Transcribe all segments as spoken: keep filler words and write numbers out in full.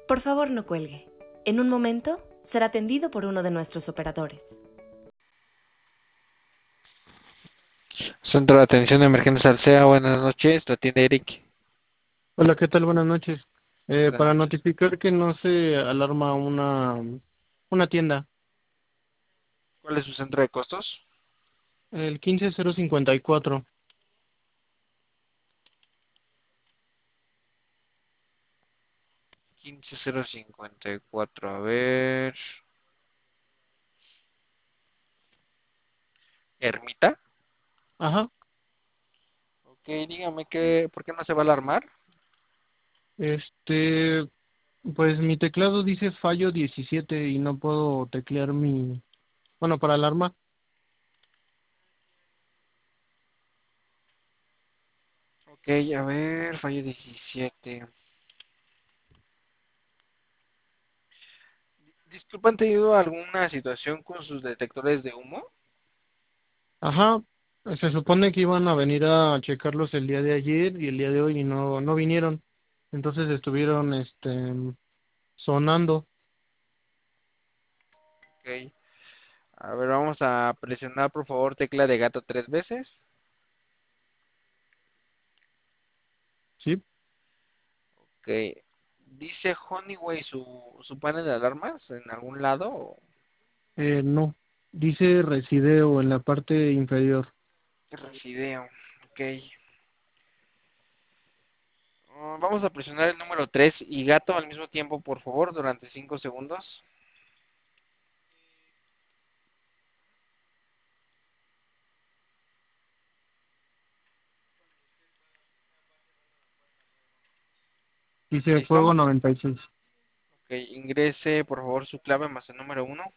Por favor, no cuelgue. En un momento será atendido por uno de nuestros operadores. Centro de Atención de Emergencia Alsea, buenas noches, la tienda Eric. Hola, ¿qué tal? Buenas noches. Eh, Buenas para noches. notificar que no se alarma una, una tienda, ¿Cuál es su centro de costos? el quince cero cincuenta y cuatro. quince cero cincuenta y cuatro, a ver. ¿Ermita? Ajá, Ok, dígame que, ¿por qué no se va a alarmar? este, pues mi teclado dice fallo diecisiete y no puedo teclear mi, bueno, para alarma. Ok, a ver, fallo diecisiete. Disculpa, ¿han tenido alguna situación con sus detectores de humo? Ajá, se supone que iban a venir a checarlos el día de ayer y el día de hoy y no, no vinieron. Entonces estuvieron, este, sonando. Ok, a ver, vamos a presionar por favor tecla de gato tres veces. ¿Sí? Ok, dice Honeyway su, su panel de alarmas en algún lado. Eh, no, dice resideo en la parte inferior. Resideo, ok. Ah, vamos a presionar el número tres y gato al mismo tiempo, por favor, durante cinco segundos. Dice ¿Listo? fuego noventa y seis. Ok, ingrese, por favor, su clave más el número uno.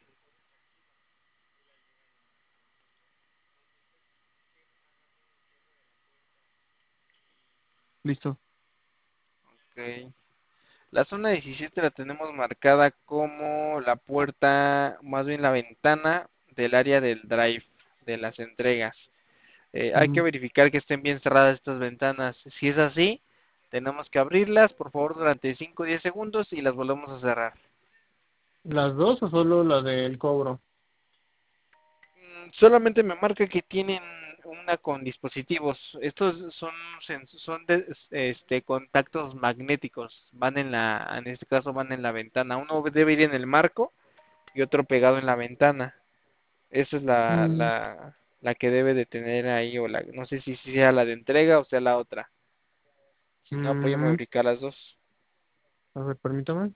Listo. Ok. La zona diecisiete la tenemos marcada como la puerta, más bien la ventana del área del drive, de las entregas. Eh, hay que Ujú. verificar que estén bien cerradas estas ventanas. Si es así, tenemos que abrirlas, por favor, durante cinco o diez segundos y las volvemos a cerrar. ¿Las dos o solo la del cobro? Mm, Solamente me marca que tienen una con dispositivos. Estos son sen- son de- este contactos magnéticos. Van en la, en este caso van en la ventana. Uno debe ir en el marco y otro pegado en la ventana. Esa es la Mm, la la que debe de tener ahí o la no sé si sea la de entrega o sea la otra. Si no, apóyame a mm, verificar las dos. a ver, permítame.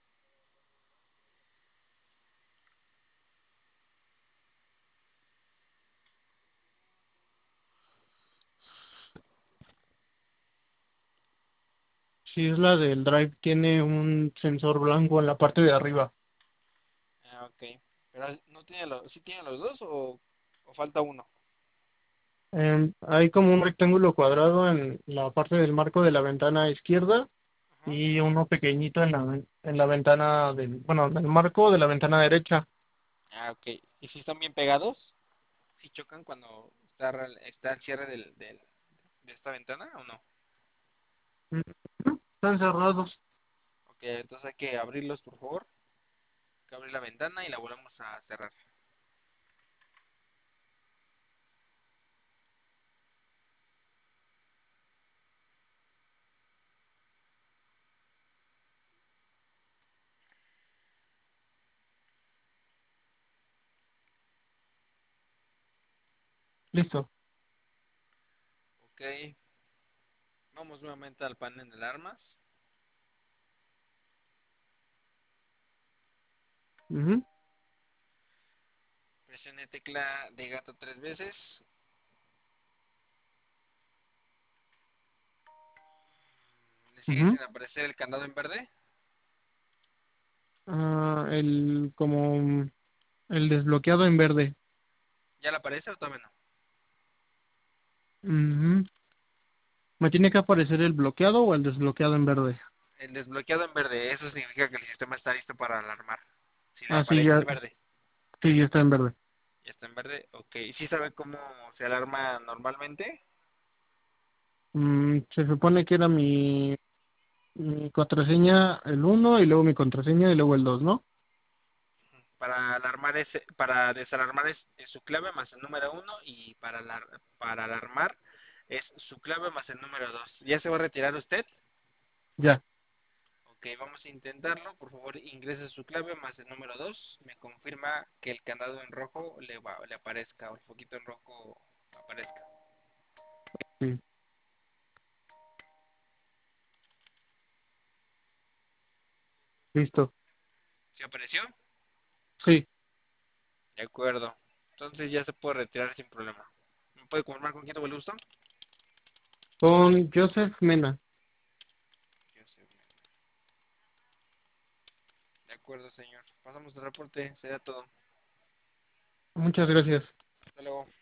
Si es la del drive, tiene un sensor blanco en la parte de arriba. Ah, ok. Pero no tiene los, ¿sí tiene los dos o, o falta uno? Em, hay como un rectángulo cuadrado en la parte del marco de la ventana izquierda Ajá. y uno pequeñito en la, en la ventana del, bueno, en el marco de la ventana derecha. Ah, ok. ¿Y si están bien pegados? ¿Si chocan cuando está, real- está el cierre del, del, de esta ventana o no? Mm, Están cerrados. Ok, entonces hay que abrirlos, por favor. Hay que abrir la ventana y la volvemos a cerrar. Listo. Ok, vamos nuevamente al panel de alarmas. Ujú, Presione tecla de gato tres veces. ¿Le sigue ujú. sin aparecer el candado en verde? Ah, el, como el desbloqueado en verde. ¿Ya le aparece o todavía no? Ujú. ¿Me tiene que aparecer el bloqueado o el desbloqueado en verde? El desbloqueado en verde, eso significa que el sistema está listo para alarmar. Si le Ah, sí, aparece el ya, verde, sí, ya está en verde. ya está en verde, ok. ¿Sí sabe cómo se alarma normalmente? Mm, se supone que era mi... Mi contraseña el uno y luego mi contraseña y luego el dos, ¿no? Para alarmar es, para desalarmar es, es su clave más el número uno y para alar- para alarmar es su clave más el número dos. ¿Ya se va a retirar usted? Ya. Ok, vamos a intentarlo. Por favor, ingrese su clave más el número dos. Me confirma que el candado en rojo le, va, le aparezca o el foquito en rojo aparezca. Sí. Listo. ¿Se apareció? Sí. De acuerdo. Entonces ya se puede retirar sin problema. ¿Me puede confirmar con quién tuvo el gusto? Con Joseph Mena. Yo sé. De acuerdo, señor. Pasamos el reporte. Será todo. Muchas gracias. Hasta luego.